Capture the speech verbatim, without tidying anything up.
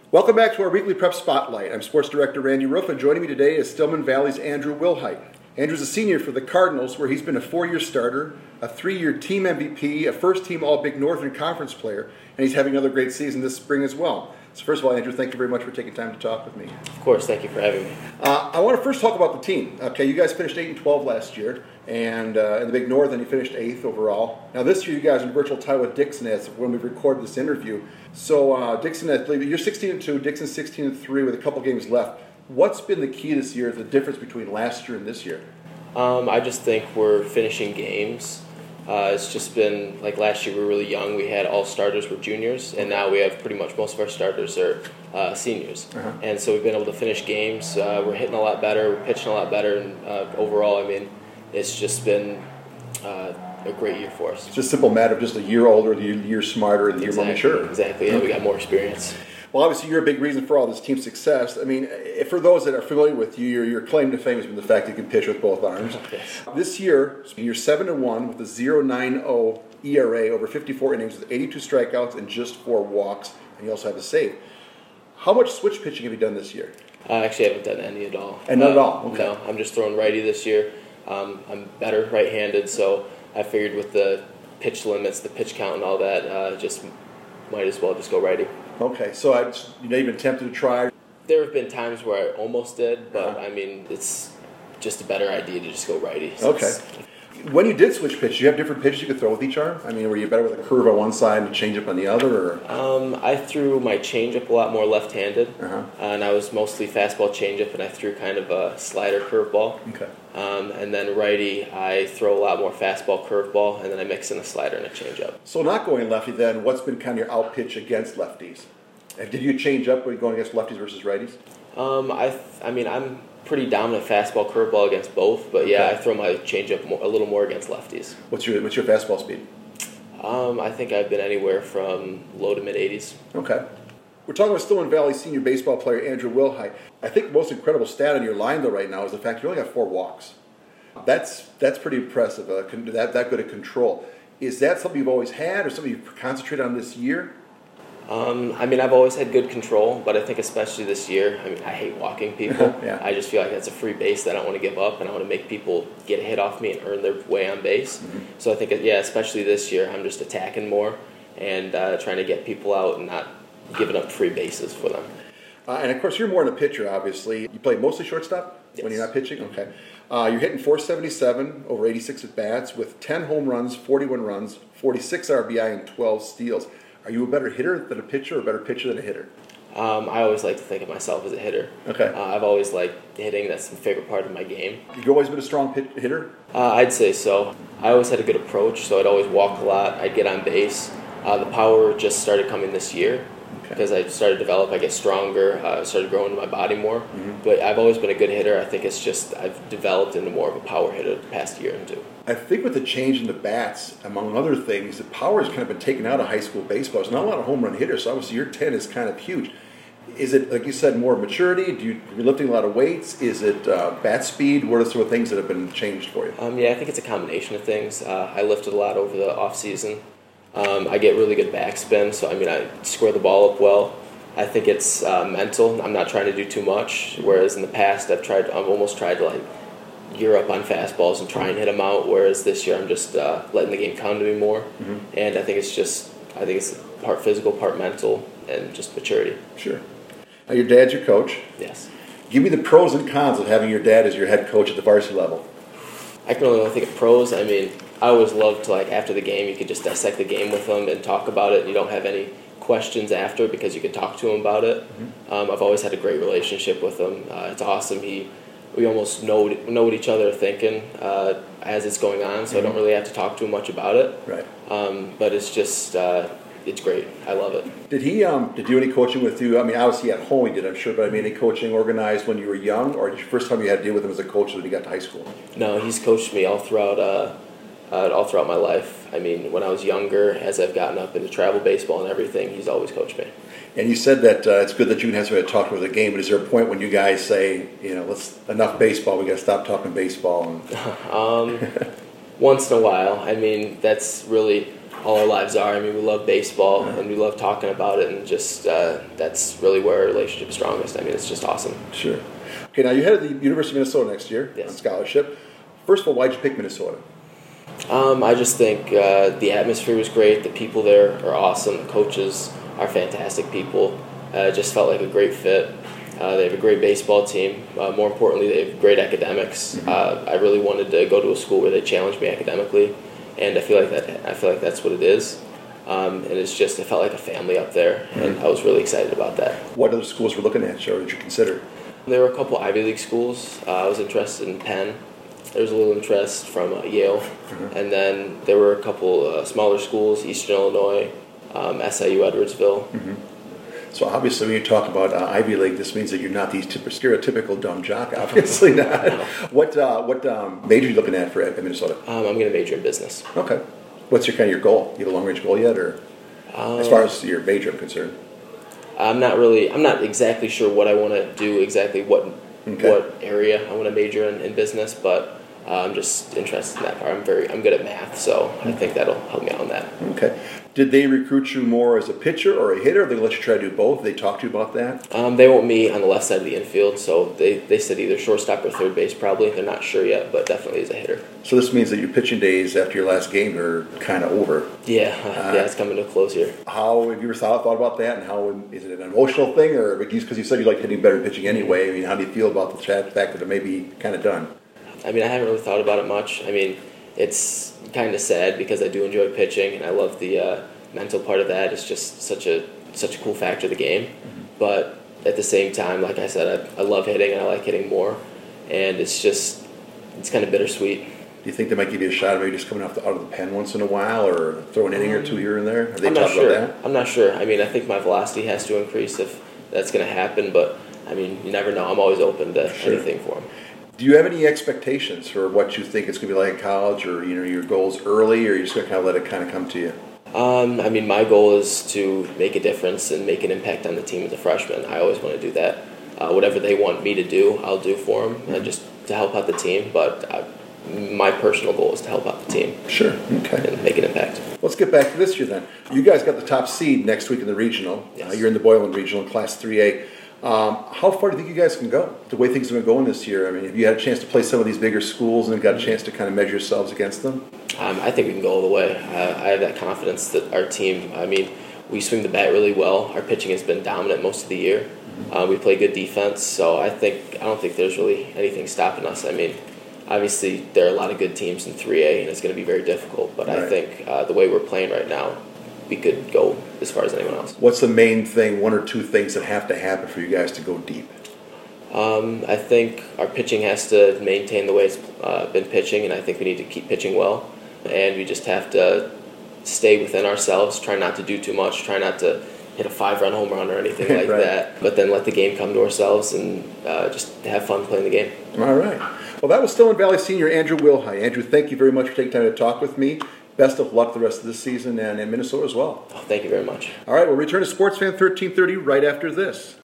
Welcome back to our weekly prep spotlight. I'm Sports Director Randy Roof, and joining me today is Stillman Valley's Andrew Wilhite. Andrew's a senior for the Cardinals, where he's been a four-year starter, a three-year team M V P, a first-team All-Big Northern Conference player, and he's having another great season this spring as well. So first of all, Andrew, thank you very much for taking time to talk with me. Of course, thank you for having me. Uh, I want to first talk about the team. Okay, you guys finished eight and twelve last year, and uh, in the Big Northern, you finished eighth overall. Now this year, you guys are in virtual tie with Dixon as when we recorded this interview. So uh, Dixon, I believe you're sixteen and two, Dixon's sixteen and three with a couple games left. What's been the key this year? The difference between last year and this year? Um, I just think we're finishing games. Uh, it's just been, like last year we were really young. We had all starters were juniors, and now we have pretty much most of our starters are uh, seniors. Uh-huh. And so we've been able to finish games. Uh, we're hitting a lot better, we're pitching a lot better, and uh, overall, I mean, it's just been uh, a great year for us. It's just a simple matter of just a year older, a year smarter, and a year exactly, more mature. Exactly, yeah, we got more experience. Well, obviously, you're a big reason for all this team success. I mean, for those that are familiar with you, your, your claim to fame has been the fact that you can pitch with both arms. Yes. This year, you're seven and one with a point oh nine oh E R A over fifty-four innings with eighty-two strikeouts and just four walks, and you also have a save. How much switch pitching have you done this year? I actually haven't done any at all. And none uh, at all? Okay. No, I'm just throwing righty this year. Um, I'm better right-handed, so I figured with the pitch limits, the pitch count and all that, uh, just might as well just go righty. Okay, so I just, you know, you've been tempted to try? There have been times where I almost did, but uh-huh. I mean, it's just a better idea to just go righty. So okay. When you did switch pitches, do you have different pitches you could throw with each arm? I mean, were you better with a curve on one side and a changeup on the other? Or? Um, I threw my changeup a lot more left-handed, uh-huh. and I was mostly fastball changeup, and I threw kind of a slider curveball. Okay. Um, and then righty, I throw a lot more fastball curveball, and then I mix in a slider and a changeup. So not going lefty then, what's been kind of your out pitch against lefties? Did you change up when going against lefties versus righties? Um, I, th- I mean, I'm pretty dominant fastball curveball against both, but yeah, okay. I throw my changeup more, a little more against lefties. What's your What's your fastball speed? Um, I think I've been anywhere from low to mid eighties. Okay. We're talking about Stillman Valley senior baseball player Andrew Wilhite. I think the most incredible stat on your line though right now is the fact you only got four walks. That's that's pretty impressive. Uh, that that good at control. Is that something you've always had, or something you've concentrated on this year? Um, I mean, I've always had good control, but I think especially this year, I mean, I hate walking people. yeah. I just feel like that's a free base that I don't want to give up, and I want to make people get a hit off me and earn their way on base. Mm-hmm. So I think, yeah, especially this year, I'm just attacking more and uh, trying to get people out and not giving up free bases for them. Uh, and, of course, you're more than a pitcher, obviously. You play mostly shortstop yes. when you're not pitching? Okay. Uh, you're hitting four seventy-seven over eighty-six at-bats with ten home runs, forty-one runs, forty-six R B I, and twelve steals. Are you a better hitter than a pitcher or a better pitcher than a hitter? Um, I always like to think of myself as a hitter. Okay. Uh, I've always liked hitting. That's my favorite part of my game. You've always been a strong pit- hitter? Uh, I'd say so. I always had a good approach, so I'd always walk a lot. I'd get on base. Uh, the power just started coming this year because I started to develop. I get stronger. I uh, started growing my body more. Mm-hmm. But I've always been a good hitter. I think it's just I've developed into more of a power hitter the past year or two. I think with the change in the bats, among other things, the power has kind of been taken out of high school baseball. There's not a lot of home run hitters, so obviously your ten is kind of huge. Is it, like you said, more maturity? Do you, are you lifting a lot of weights? Is it uh, bat speed? What are the sort of things that have been changed for you? Um, yeah, I think it's a combination of things. Uh, I lifted a lot over the off season. Um, I get really good backspin, so I mean I square the ball up well. I think it's uh, mental. I'm not trying to do too much, whereas in the past I've tried. I've almost tried to like gear up on fastballs and try and hit them out. Whereas this year I'm just uh, letting the game come to me more, mm-hmm. and I think it's just I think it's part physical, part mental, and just maturity. Sure. Now your dad's your coach. Yes. Give me the pros and cons of having your dad as your head coach at the varsity level. I can really only think of pros. I mean, I always loved to like after the game you could just dissect the game with him and talk about it. And you don't have any questions after because you could talk to him about it. Mm-hmm. Um, I've always had a great relationship with him. Uh, it's awesome. He we almost know know what each other are thinking uh, as it's going on, so mm-hmm. I don't really have to talk to him much about it. Right. Um, but it's just uh, it's great. I love it. Did he um, did he do any coaching with you? I mean, obviously at home he did, I'm sure, but I mean, any coaching organized when you were young, or did you first time you had to deal with him as a coach when you got to high school? No, he's coached me all throughout. Uh, Uh, all throughout my life. I mean, when I was younger, as I've gotten up into travel baseball and everything, he's always coached me. And you said that uh, it's good that you can have somebody to talk with the game, but is there a point when you guys say, you know, let's enough baseball, we got to stop talking baseball? And... um, once in a while. I mean, that's really all our lives are. I mean, we love baseball and we love talking about it, and just uh, that's really where our relationship is strongest. I mean, it's just awesome. Sure. Okay, now you head to the University of Minnesota next year yes. on scholarship. First of all, why'd you pick Minnesota? Um, I just think uh, the atmosphere was great. The people there are awesome. The coaches are fantastic people. Uh, it just felt like a great fit. Uh, they have a great baseball team. Uh, more importantly, they have great academics. Mm-hmm. Uh, I really wanted to go to a school where they challenge me academically, and I feel like that. I feel like that's what it is. Um, and it's just, it felt like a family up there, mm-hmm. and I was really excited about that. What other schools were looking at you, or did you consider? There were a couple Ivy League schools. Uh, I was interested in Penn. There was a little interest from uh, Yale, mm-hmm. and then there were a couple uh, smaller schools: Eastern Illinois, um, S I U Edwardsville. Mm-hmm. So obviously, when you talk about uh, Ivy League, this means that you're not the typ- stereotypical dumb jock. Obviously not. No. What uh, what um, major are you looking at for at Minnesota? Um, I'm going to major in business. Okay. What's your kind of your goal? You have a long range goal yet, or um, as far as your major is concerned? I'm not really. I'm not exactly sure what I want to do. Exactly what okay. what area I want to major in, in business, but. Uh, I'm just interested in that part. I'm very, I'm good at math, so I think that'll help me out on that. Okay. Did they recruit you more as a pitcher or a hitter? Or they let you try to do both? They talk to you about that? Um, they want me on the left side of the infield, so they, they said either shortstop or third base probably. They're not sure yet, but definitely as a hitter. So this means that your pitching days after your last game are kind of over. Yeah, uh, yeah, it's coming to a close here. How have you ever thought, thought about that, and how is it an emotional thing, or because you said you like hitting better pitching anyway? I mean, how do you feel about the fact that it may be kind of done? I mean, I haven't really thought about it much. I mean, it's kind of sad because I do enjoy pitching, and I love the uh, mental part of that. It's just such a such a cool factor of the game. Mm-hmm. But at the same time, like I said, I, I love hitting, and I like hitting more. And it's just, it's kind of bittersweet. Do you think they might give you a shot of maybe just coming off the, out of the pen once in a while, or throw an inning um, or two here and there? Have they I'm not talked sure. about that? I'm not sure. I mean, I think my velocity has to increase if that's going to happen. But, I mean, you never know. I'm always open to sure. anything for them. Do you have any expectations for what you think it's going to be like in college, or you know your goals early, or are you just going to kind of let it kind of come to you? Um, I mean, my goal is to make a difference and make an impact on the team as a freshman. I always want to do that. Uh, whatever they want me to do, I'll do for them, mm-hmm. uh, just to help out the team. But I, my personal goal is to help out the team. Sure. Okay. And make an impact. Let's get back to this year then. You guys got the top seed next week in the regional. Yes. Uh, you're in the Boylan Regional in Class three A. Um, how far do you think you guys can go? The way things have been going this year. I mean, have you had a chance to play some of these bigger schools and got a chance to kind of measure yourselves against them? Um, I think we can go all the way. Uh, I have that confidence that our team, I mean, we swing the bat really well. Our pitching has been dominant most of the year. Mm-hmm. Uh, we play good defense, so I think I don't think there's really anything stopping us. I mean, obviously there are a lot of good teams in three A, and it's going to be very difficult. But right. I think uh, the way we're playing right now, we could go as far as anyone else. What's the main thing, one or two things that have to happen for you guys to go deep? Um, I think our pitching has to maintain the way it's uh, been pitching, and I think we need to keep pitching well. And we just have to stay within ourselves, try not to do too much, try not to hit a five-run home run or anything like right. that, but then let the game come to ourselves and uh, just have fun playing the game. All right. Well, that was Stillman Valley Senior Andrew Wilhite. Andrew, thank you very much for taking time to talk with me. Best of luck the rest of this season and in Minnesota as well. Oh, thank you very much. All right, we'll return to Sports Fan thirteen thirty right after this.